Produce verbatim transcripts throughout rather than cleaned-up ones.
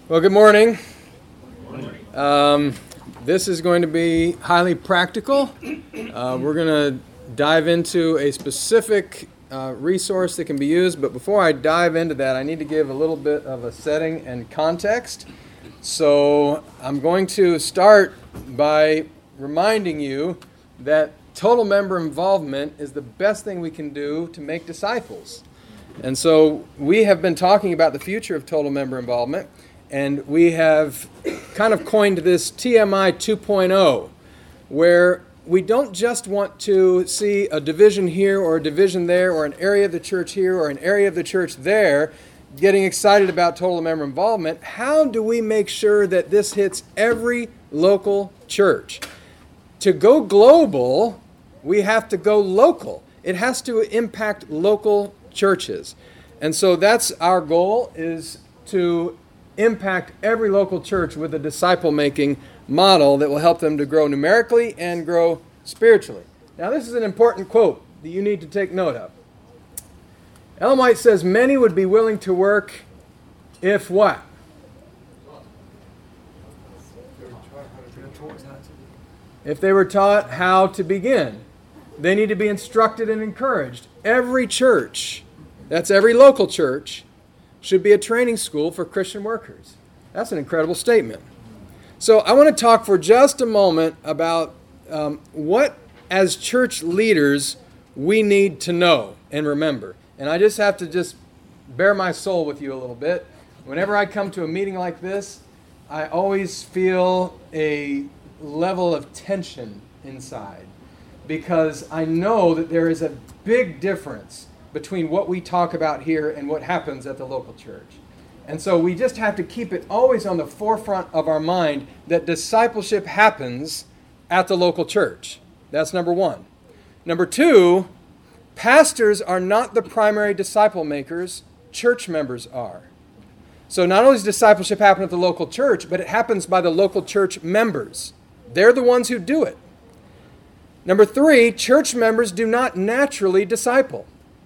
Well, good morning. Um, this is going to be highly practical. Uh, we're going to dive into a specific uh, resource that can be used, but before I dive into that, I need to give a little bit of a setting and context. So I'm going to start by reminding you that total member involvement is the best thing we can do to make disciples. And so we have been talking about the future of total member involvement. And we have kind of coined this T M I two point oh, where we don't just want to see a division here or a division there or an area of the church here or an area of the church there getting excited about total member involvement. How do we make sure that this hits every local church? To go global, we have to go local. It has to impact local churches. And so that's our goal, is to impact every local church with a disciple-making model that will help them to grow numerically and grow spiritually. Now, this is an important quote that you need to take note of. Ellen White says, many would be willing to work if what? If they were taught how to begin. They need to be instructed and encouraged. Every church, that's every local church, should be a training school for Christian workers. That's an incredible statement. So I want to talk for just a moment about um, what, as church leaders, we need to know and remember. And I just have to just bare my soul with you a little bit. Whenever I come to a meeting like this, I always feel a level of tension inside, because I know that there is a big difference between what we talk about here and what happens at the local church. And so we just have to keep it always on the forefront of our mind that discipleship happens at the local church. That's number one. Number two, pastors are not the primary disciple makers, church members are. So not only does discipleship happen at the local church, but it happens by the local church members. They're the ones who do it. Number three, church members do not naturally disciple.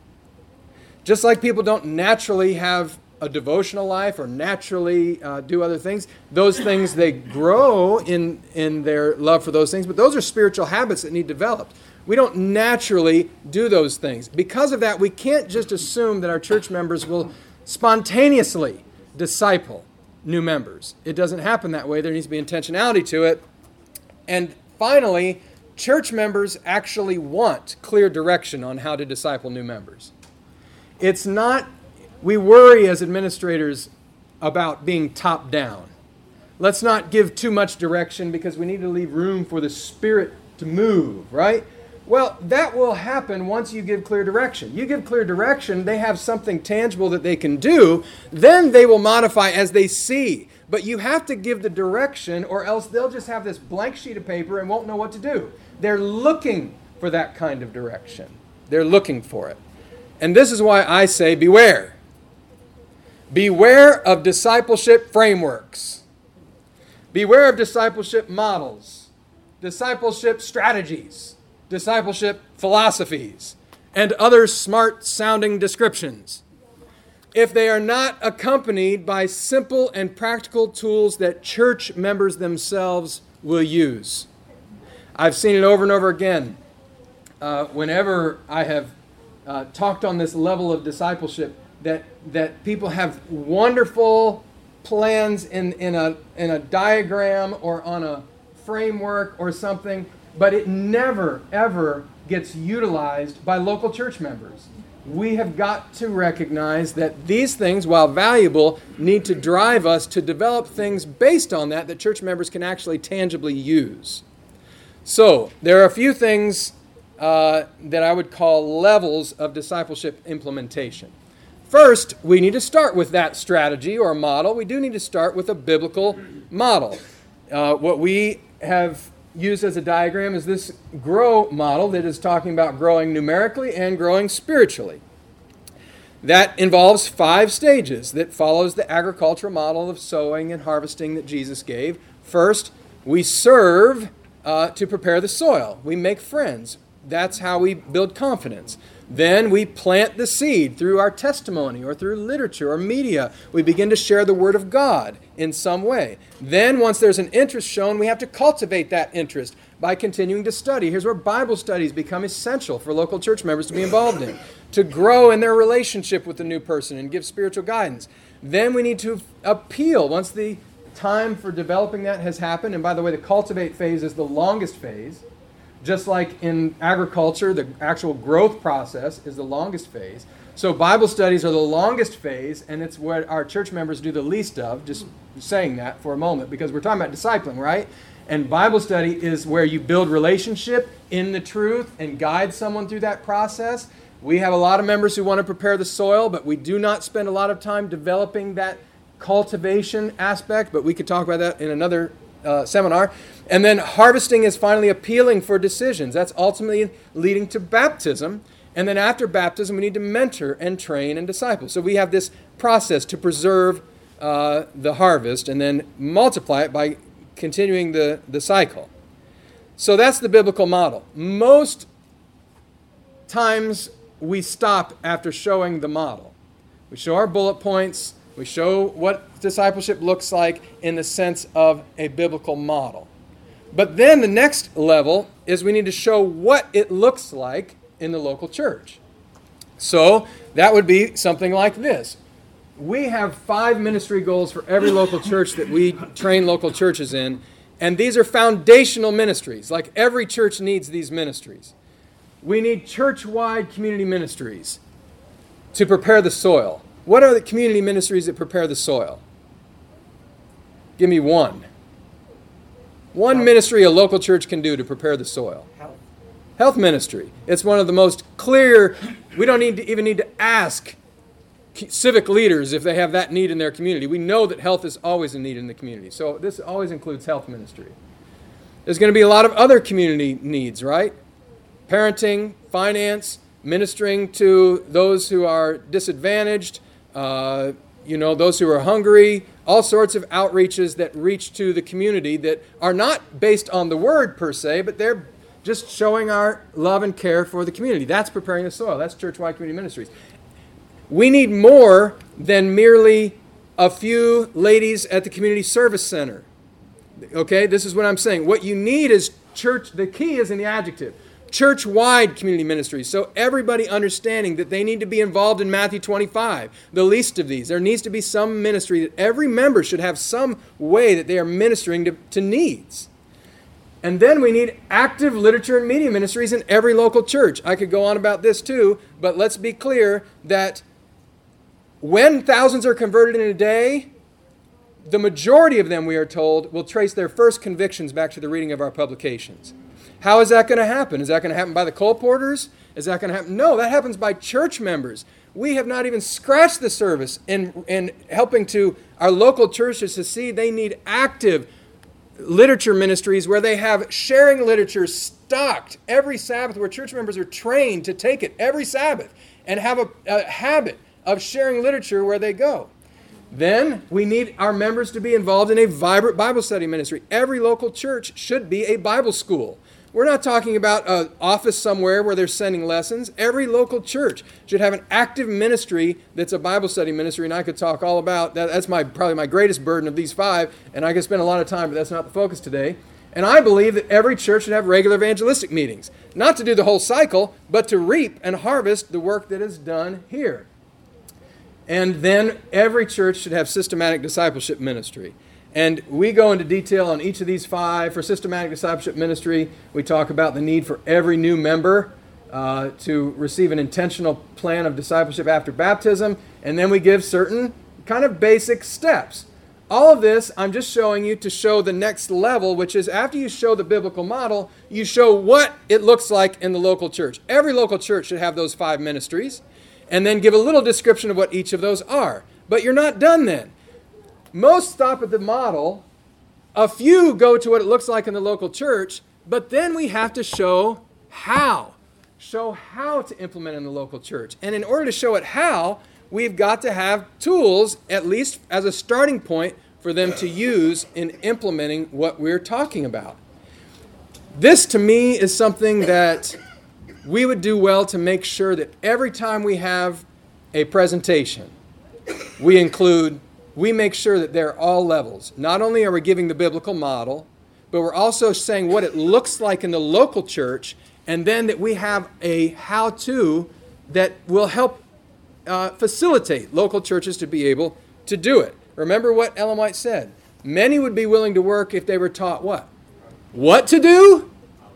Just like people don't naturally have a devotional life or naturally uh, do other things, those things, they grow in, in their love for those things, but those are spiritual habits that need developed. We don't naturally do those things. Because of that, we can't just assume that our church members will spontaneously disciple new members. It doesn't happen that way. There needs to be intentionality to it. And finally, church members actually want clear direction on how to disciple new members. It's not, we worry as administrators about being top down. Let's not give too much direction because we need to leave room for the Spirit to move, right? Well, that will happen once you give clear direction. You give clear direction, they have something tangible that they can do, then they will modify as they see. But you have to give the direction, or else they'll just have this blank sheet of paper and won't know what to do. They're looking for that kind of direction. They're looking for it. And this is why I say beware. Beware of discipleship frameworks. Beware of discipleship models, discipleship strategies, discipleship philosophies, and other smart-sounding descriptions. If they are not accompanied by simple and practical tools that church members themselves will use. I've seen it over and over again. Uh, whenever I have Uh, talked on this level of discipleship, that that people have wonderful plans in, in a in a diagram or on a framework or something, but it never, ever gets utilized by local church members. We have got to recognize that these things, while valuable, need to drive us to develop things based on that that church members can actually tangibly use. So, there are a few things Uh, that I would call levels of discipleship implementation. First, we need to start with that strategy or model. We do need to start with a biblical model. Uh, what we have used as a diagram is this GROW model that is talking about growing numerically and growing spiritually. That involves five stages that follows the agricultural model of sowing and harvesting that Jesus gave. First, we serve uh, to prepare the soil. We make friends. that's how we build confidence. Then we plant the seed through our testimony or through literature or media. We begin to share the Word of God in some way. Then once there's an interest shown, we have to cultivate that interest by continuing to study. Here's where Bible studies become essential for local church members to be involved in, to grow in their relationship with the new person and give spiritual guidance. Then we need to appeal once the time for developing that has happened. And by the way, the cultivate phase is the longest phase. Just like in agriculture, the actual growth process is the longest phase. So Bible studies are the longest phase, and it's what our church members do the least of, just saying that for a moment, because we're talking about discipling, right? And Bible study is where you build relationship in the truth and guide someone through that process. We have a lot of members who want to prepare the soil, but we do not spend a lot of time developing that cultivation aspect, but we could talk about that in another uh, seminar. And then harvesting is finally appealing for decisions. That's ultimately leading to baptism. And then after baptism, we need to mentor and train and disciple. So we have this process to preserve uh, the harvest and then multiply it by continuing the, the cycle. So that's the biblical model. Most times we stop after showing the model. We show our bullet points. We show what discipleship looks like in the sense of a biblical model. But then the next level is we need to show what it looks like in the local church. So that would be something like this. We have five ministry goals for every local church that we train local churches in, and these are foundational ministries. Like every church needs these ministries. We need church-wide community ministries to prepare the soil. What are the community ministries that prepare the soil? Give me one. One Health. Ministry a local church can do to prepare the soil. Health. Health ministry. It's one of the most clear. We don't need to even need to ask civic leaders if they have that need in their community. We know that health is always a need in the community. So this always includes health ministry. There's going to be a lot of other community needs, right? Parenting, finance, ministering to those who are disadvantaged, uh, you know, those who are hungry, all sorts of outreaches that reach to the community that are not based on the word per se, but they're just showing our love and care for the community. That's preparing the soil. That's church-wide community ministries. We need more than merely a few ladies at the community service center. Okay, this is what I'm saying. What you need is church, the key is in the adjective, church-wide community ministries. So everybody understanding that they need to be involved in Matthew twenty-five, the least of these. There needs to be some ministry that every member should have some way that they are ministering to, to needs. And then we need active literature and media ministries in every local church. I could go on about this too, but let's be clear that when thousands are converted in a day, the majority of them, we are told, will trace their first convictions back to the reading of our publications. How is that going to happen? Is that going to happen by the colporteurs? Is that going to happen? No, that happens by church members. We have not even scratched the surface in, in helping to our local churches to see they need active literature ministries where they have sharing literature stocked every Sabbath, where church members are trained to take it every Sabbath and have a, a habit of sharing literature where they go. Then we need our members to be involved in a vibrant Bible study ministry. Every local church should be a Bible school. We're not talking about an office somewhere where they're sending lessons. Every local church should have an active ministry that's a Bible study ministry, and I could talk all about that. That's my probably my greatest burden of these five, and I could spend a lot of time, but that's not the focus today. And I believe that every church should have regular evangelistic meetings, not to do the whole cycle, but to reap and harvest the work that is done here. And then every church should have systematic discipleship ministry. And we go into detail on each of these five. For systematic discipleship ministry, we talk about the need for every new member uh, to receive an intentional plan of discipleship after baptism. And then we give certain kind of basic steps. All of this, I'm just showing you to show the next level, which is after you show the biblical model, you show what it looks like in the local church. Every local church should have those five ministries, and then give a little description of what each of those are. But you're not done then. Most stop at the model. A few go to what it looks like in the local church, but then we have to show how. Show how to implement in the local church. And in order to show it how, we've got to have tools, at least as a starting point, for them to use in implementing what we're talking about. This, to me, is something that we would do well to make sure that every time we have a presentation, we include, we make sure that they're all levels. Not only are we giving the biblical model, but we're also saying what it looks like in the local church, and then that we have a how-to that will help uh, facilitate local churches to be able to do it. Remember what Ellen White said. Many would be willing to work if they were taught what? What to do?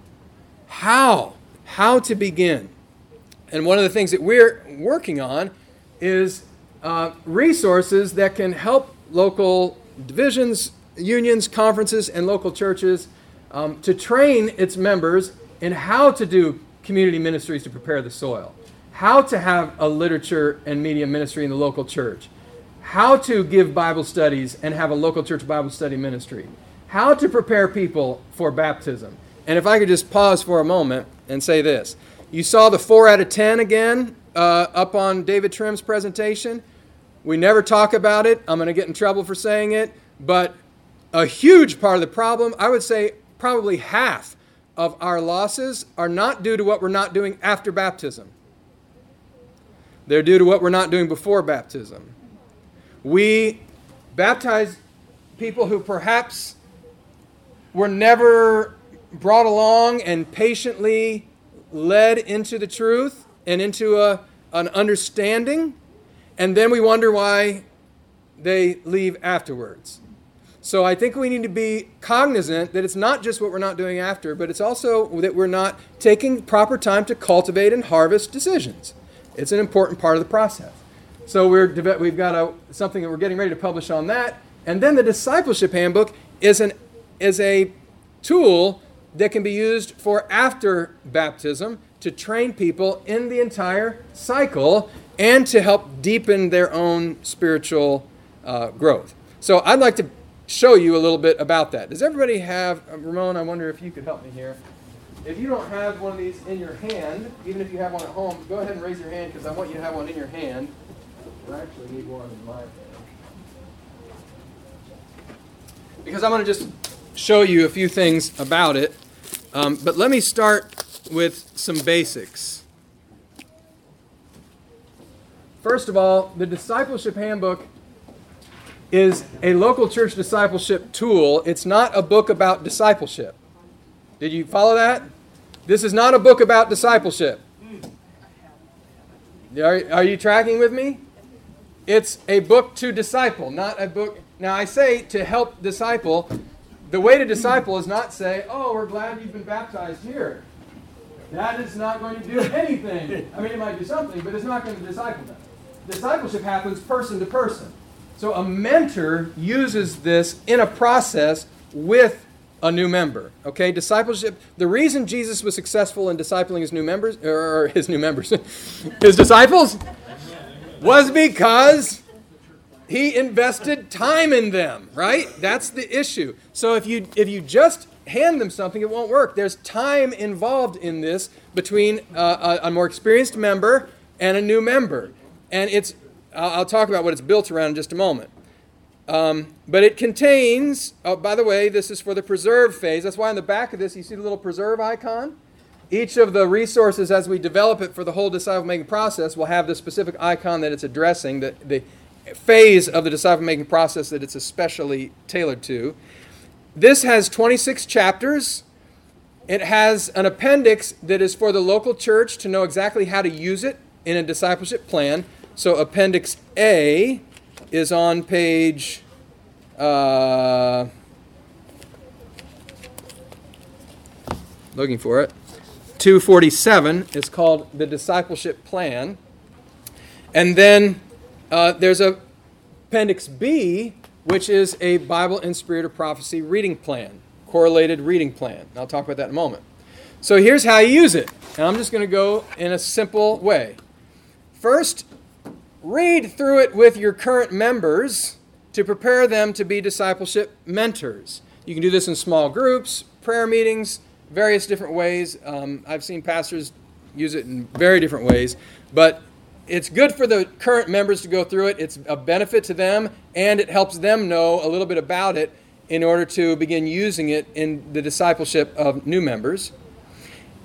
How? How to begin. And one of the things that we're working on is uh, resources that can help local divisions, unions, conferences, and local churches um, to train its members in how to do community ministries to prepare the soil, how to have a literature and media ministry in the local church, how to give Bible studies and have a local church Bible study ministry, how to prepare people for baptism. And if I could just pause for a moment and say this. You saw the four out of ten again uh, up on David Trim's presentation. We never talk about it. I'm going to get in trouble for saying it. But a huge part of the problem, I would say probably half of our losses, are not due to what we're not doing after baptism. They're due to what we're not doing before baptism. We baptize people who perhaps were never brought along and patiently led into the truth and into a, an understanding, and then we wonder why they leave afterwards. So I think we need to be cognizant that it's not just what we're not doing after, but it's also that we're not taking proper time to cultivate and harvest decisions. It's an important part of the process. So we're, we've got a, something that we're getting ready to publish on that. And then the Discipleship Handbook is, an, is a tool that can be used for after baptism to train people in the entire cycle and to help deepen their own spiritual uh, growth. So I'd like to show you a little bit about that. Does everybody have, uh, Ramon, I wonder if you could help me here. If you don't have one of these in your hand, even if you have one at home, go ahead and raise your hand because I want you to have one in your hand. I actually need one in my hand. Because I'm going to just show you a few things about it. Um, but let me start with some basics. First of all, the Discipleship Handbook is a local church discipleship tool. It's not a book about discipleship. Did you follow that? This is not a book about discipleship. Are, are you tracking with me? It's a book to disciple, not a book. Now I say to help disciple. The way to disciple is not say, oh, we're glad you've been baptized here. That is not going to do anything. I mean, it might do something, but it's not going to disciple them. Discipleship happens person to person. So a mentor uses this in a process with a new member. Okay, discipleship. The reason Jesus was successful in discipling his new members, or his new members, his disciples, was because he invested time in them, right? That's the issue. So if you if you just hand them something, it won't work. There's time involved in this between uh, a, a more experienced member and a new member. And it's, I'll, I'll talk about what it's built around in just a moment. Um, but it contains, oh, by the way, this is for the preserve phase. That's why on the back of this, you see the little preserve icon? Each of the resources, as we develop it for the whole disciple-making process, will have the specific icon that it's addressing, the, the phase of the disciple-making process that it's especially tailored to. This has twenty-six chapters. It has an appendix that is for the local church to know exactly how to use it in a discipleship plan. So Appendix A is on page uh, looking for it. two forty-seven. It's called the Discipleship Plan. And then uh, there's a Appendix B, which is a Bible in Spirit of Prophecy reading plan, correlated reading plan. And I'll talk about that in a moment. So here's how you use it. And I'm just going to go in a simple way. First, read through it with your current members to prepare them to be discipleship mentors. You can do this in small groups, prayer meetings, various different ways. Um, I've seen pastors use it in very different ways. But it's good for the current members to go through it. It's a benefit to them, and it helps them know a little bit about it in order to begin using it in the discipleship of new members.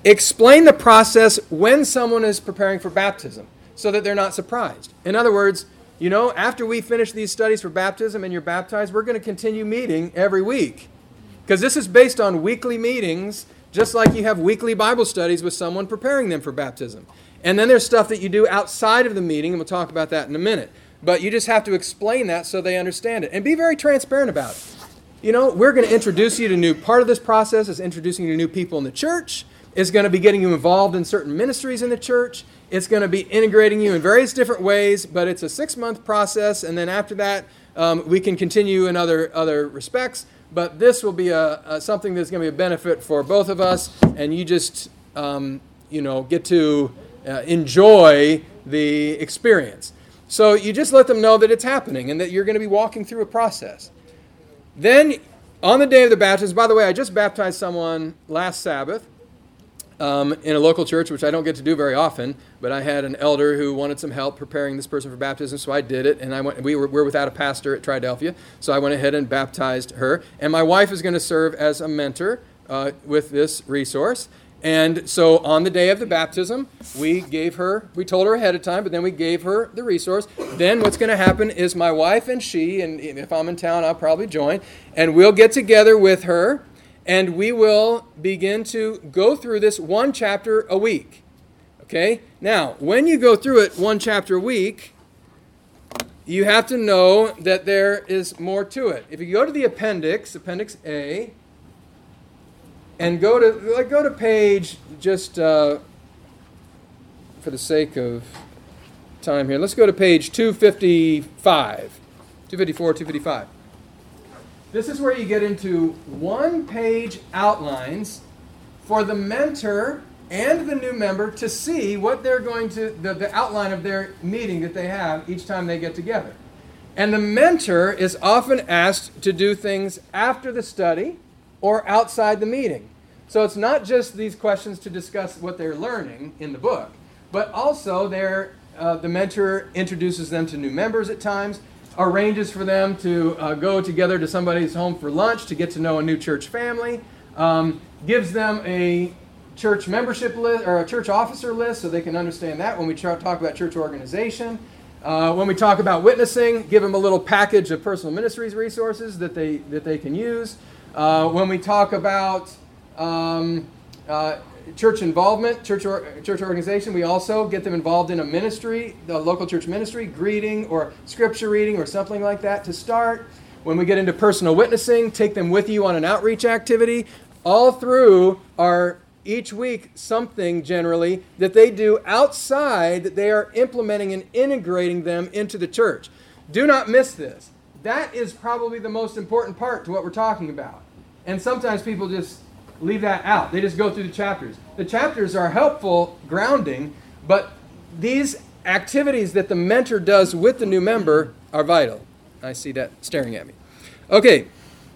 explain the process when someone is preparing for baptism so that they're not surprised. In other words, you know, after we finish these studies for baptism and you're baptized, we're going to continue meeting every week. Because this is based on weekly meetings, just like you have weekly Bible studies with someone preparing them for baptism. And then there's stuff that you do outside of the meeting, and we'll talk about that in a minute. But you just have to explain that so they understand it. And be very transparent about it. You know, we're going to introduce you to new, part of this process is introducing you to new people in the church. It's going to be getting you involved in certain ministries in the church. It's going to be integrating you in various different ways, but it's a six-month process, and then after that, um, we can continue in other other respects. But this will be a, a something that's going to be a benefit for both of us, and you just, um, you know, get to uh, enjoy the experience. So you just let them know that it's happening and that you're going to be walking through a process. Then, on the day of the baptism, by the way, I just baptized someone last Sabbath um, in a local church, which I don't get to do very often, but I had an elder who wanted some help preparing this person for baptism, so I did it, and I went. We were, we were without a pastor at Triadelphia, so I went ahead and baptized her. And my wife is going to serve as a mentor uh, with this resource. And so on the day of the baptism, we gave her, we told her ahead of time, but then we gave her the resource. Then what's going to happen is my wife and she, and if I'm in town, I'll probably join, and we'll get together with her, and we will begin to go through this one chapter a week. Okay? Now, when you go through it one chapter a week, you have to know that there is more to it. If you go to the appendix, Appendix A, and go to like go to page, just uh, for the sake of time here, let's go to page two fifty-five, two fifty-four, two fifty-five. This is where you get into one-page outlines for the mentor and the new member to see what they're going to, the, the outline of their meeting that they have each time they get together. And the mentor is often asked to do things after the study or outside the meeting. So it's not just these questions to discuss what they're learning in the book, but also they're, uh, the mentor introduces them to new members at times, arranges for them to uh, go together to somebody's home for lunch to get to know a new church family, um, gives them a church membership list or a church officer list so they can understand that when we talk about church organization. Uh, when we talk about witnessing, give them a little package of personal ministries resources that they that they can use. Uh, when we talk about um, uh, church involvement, church or, church organization, we also get them involved in a ministry, the local church ministry, greeting or scripture reading or something like that to start. When we get into personal witnessing, take them with you on an outreach activity. All through our each week something generally that they do outside that they are implementing and integrating them into the church. Do not miss this. That is probably the most important part to what we're talking about. And sometimes people just leave that out. They just go through the chapters. The chapters are helpful grounding, but these activities that the mentor does with the new member are vital. I see that staring at me. Okay.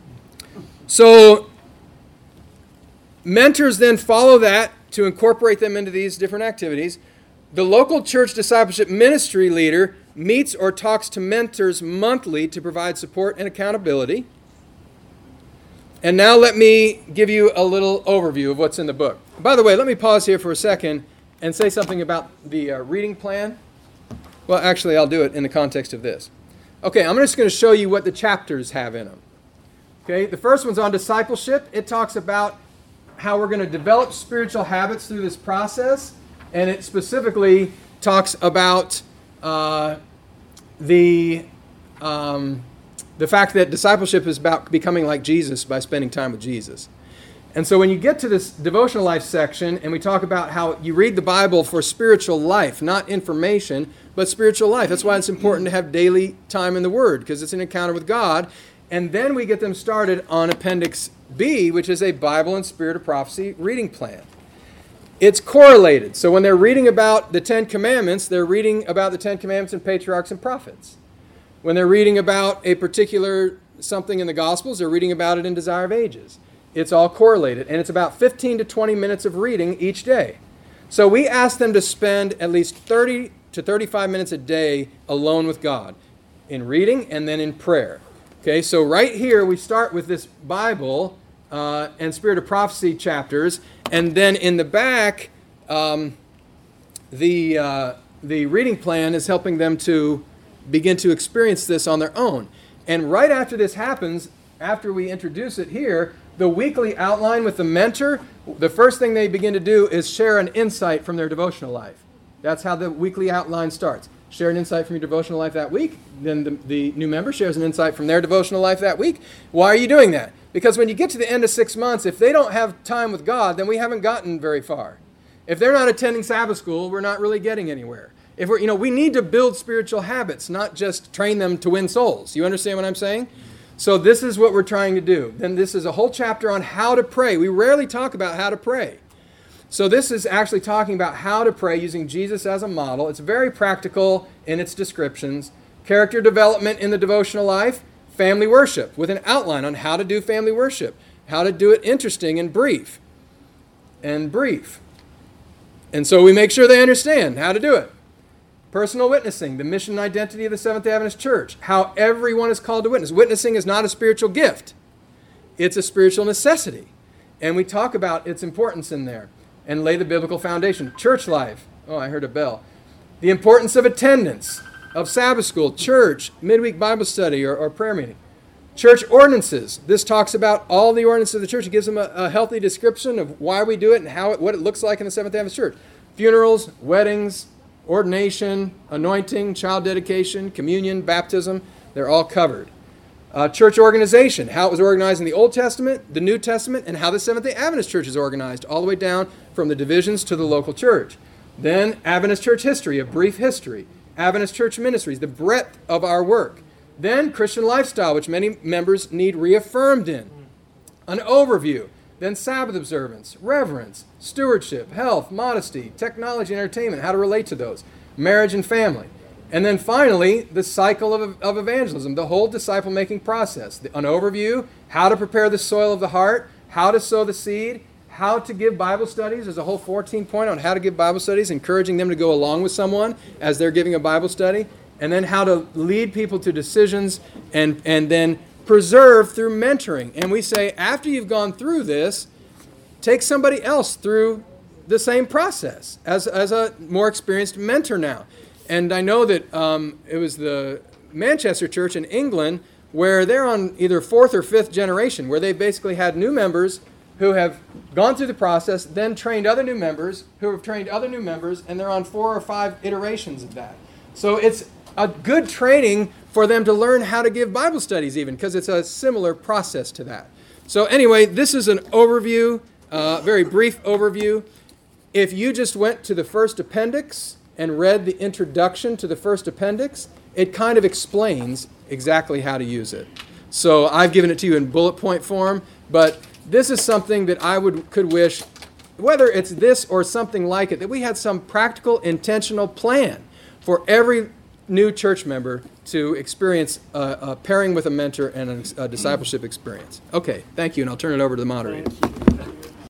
So mentors then follow that to incorporate them into these different activities. The local church discipleship ministry leader meets or talks to mentors monthly to provide support and accountability. And now let me give you a little overview of what's in the book. By the way, let me pause here for a second and say something about the uh, reading plan. Well, actually, I'll do it in the context of this. Okay, I'm just going to show you what the chapters have in them. Okay, the first one's on discipleship. It talks about how we're going to develop spiritual habits through this process, and it specifically talks about uh, the um, the fact that discipleship is about becoming like Jesus by spending time with Jesus. And so when you get to this devotional life section, and we talk about how you read the Bible for spiritual life, not information, but spiritual life. That's why it's important to have daily time in the Word, because it's an encounter with God. And then we get them started on Appendix B, which is a Bible and Spirit of Prophecy reading plan. It's correlated. So when they're reading about the Ten Commandments, they're reading about the Ten Commandments and patriarchs and prophets. When they're reading about a particular something in the Gospels, they're reading about it in Desire of Ages. It's all correlated. And it's about fifteen to twenty minutes of reading each day. So we ask them to spend at least thirty to thirty-five minutes a day alone with God in reading and then in prayer. Okay, so right here we start with this Bible uh, and Spirit of Prophecy chapters. And then in the back, um, the, uh, the reading plan is helping them to begin to experience this on their own. And right after this happens, after we introduce it here, the weekly outline with the mentor, the first thing they begin to do is share an insight from their devotional life. That's how the weekly outline starts. Share an insight from your devotional life that week. Then the, the new member shares an insight from their devotional life that week. Why are you doing that? Because when you get to the end of six months, if they don't have time with God, then we haven't gotten very far. If they're not attending Sabbath school, we're not really getting anywhere. If we're, you know, we need to build spiritual habits, not just train them to win souls. You understand what I'm saying? So this is what we're trying to do. Then this is a whole chapter on how to pray. We rarely talk about how to pray. So this is actually talking about how to pray using Jesus as a model. It's very practical in its descriptions. Character development in the devotional life, family worship with an outline on how to do family worship, how to do it interesting and brief. And brief. And so we make sure they understand how to do it. Personal witnessing, the mission and identity of the Seventh-day Adventist Church, how everyone is called to witness. Witnessing is not a spiritual gift. It's a spiritual necessity. And we talk about its importance in there and lay the biblical foundation. Church life. Oh, I heard a bell. The importance of attendance, of Sabbath school, church, midweek Bible study, or, or prayer meeting. Church ordinances. This talks about all the ordinances of the church. It gives them a, a healthy description of why we do it and how it, what it looks like in the Seventh-day Adventist Church. Funerals, weddings, ordination, anointing, child dedication, communion, baptism, they're all covered. Uh, church organization, how it was organized in the Old Testament, the New Testament, and how the Seventh-day Adventist Church is organized, all the way down from the divisions to the local church. Then Adventist church history, a brief history. Adventist church ministries, the breadth of our work. Then Christian lifestyle, which many members need reaffirmed in. An overview. Then Sabbath observance, reverence, stewardship, health, modesty, technology, and entertainment, how to relate to those. Marriage and family. And then finally, the cycle of, of evangelism, the whole disciple-making process. An overview, how to prepare the soil of the heart, how to sow the seed, how to give Bible studies. There's a whole fourteen point on how to give Bible studies, encouraging them to go along with someone as they're giving a Bible study. And then how to lead people to decisions and, and then preserve through mentoring. And we say, after you've gone through this, take somebody else through the same process as, as a more experienced mentor now. And I know that um, it was the Manchester Church in England where they're on either fourth or fifth generation, where they basically had new members who have gone through the process, then trained other new members, who have trained other new members, and they're on four or five iterations of that. So it's a good training for them to learn how to give Bible studies even, because it's a similar process to that. So anyway, this is an overview, uh, very brief overview. If you just went to the first appendix and read the introduction to the first appendix, it kind of explains exactly how to use it. So I've given it to you in bullet point form, but this is something that I would could wish, whether it's this or something like it, that we had some practical, intentional plan for every new church member to experience a, a pairing with a mentor and a, a discipleship experience. Okay, thank you, and I'll turn it over to the moderator. Thank you.